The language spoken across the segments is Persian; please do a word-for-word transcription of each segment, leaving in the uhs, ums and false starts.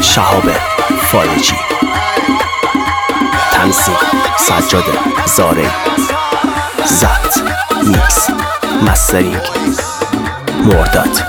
شهاب فارجی، تنظیم سجاد زارعی، ضبط میکس مسترینگ مرداد.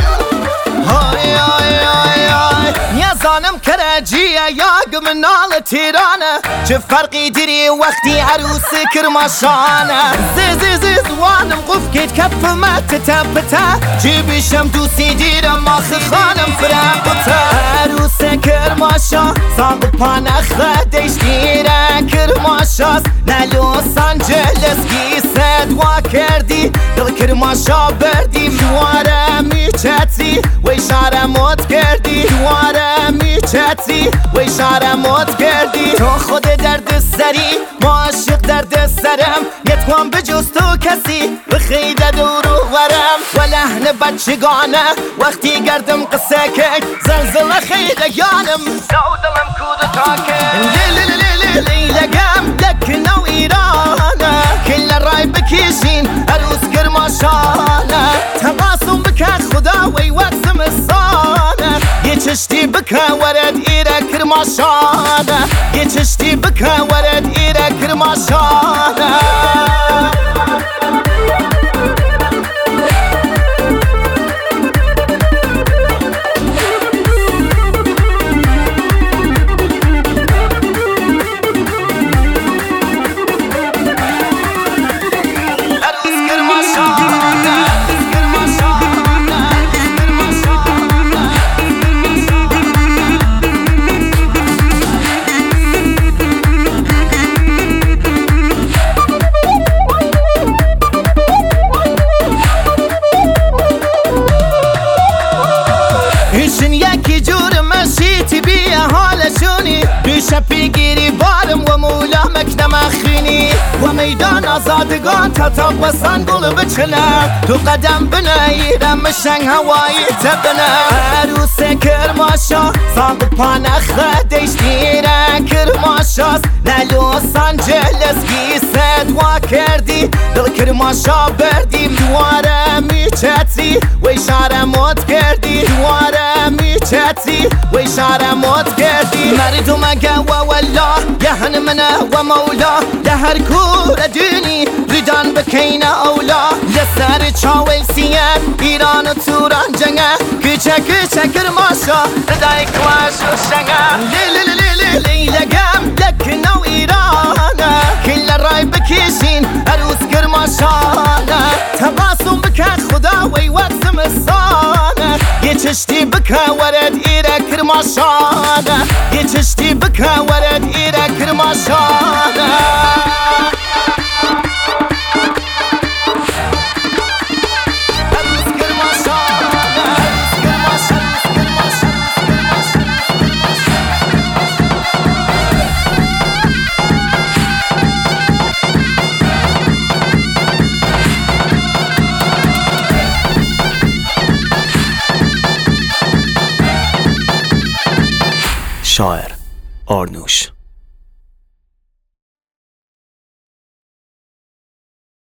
نظانم کرجیه یا منال تیرانه، چه فرقی داری وقتی عروس کرماشانه. زی زی زی زوانم قف کت کف مت پتا، جیبشم دوسی دیرم ماخ خانم فرقتا. عروس کرماشا ساق پانخ دیش دیره کرماشاست، نه لوس آنجلس گیسد وا کردی دل کرماشا بردی. دواره میچتی وی شاره موت کردی، دواره میچتی وی شاره موت کردی. تو خود درد سری ما عاشق درد سرم، نتوان بجز تو کسی بخیده دورو ورم. و لحن بچگانه وقتی گردم قصه که زلزله خیده یانم، دو دلم کود تاکه. لیلی لیلی لیلگم لکنو ایرانه، کل رای بکیشین عروس کرماشانه. تقاسم بکه خدا وی وقت زمستانه، یه چشتی بکه ورد ایره کرماشانه، یه چشتی بکه ورد ایره کرماشانه. ایشن یکی جور مشیتی بیه حالشونی، بیشه پیگیری بارم و مولا مکنم اخینی. و میدان آزادگان تا تا وسان گل بچنم، تو قدم بناییرم مشنگ هوایی تبنم. عروس کرماشا ساق پانخ دیش دیره کرماشاست، نه لوس آنجلس گیسد وا کردی دل کرماشا بردی. دواره میچتی وی شاره موت کردی، دواره میچتی وی شاره موت کردی. مردم اگه و والله یهن منه و مولا، لهر کور دونی ریدان بکینه اولا. لسر چاویل سیه ایران و توران جنگه، کچه کچه کرماشا ردای کلاش و شنگه. لیلی لیلی لیلگم لکنو ایرانه، کل رای بکیشین عروس کرماشانه. تقاسم بکه خدا وی وقت زمستانه، یه چشتی بکه ورد ایره کرماشانه، یه چشتی بکه ورد ایره کرماشانه. شاعر آرنوش.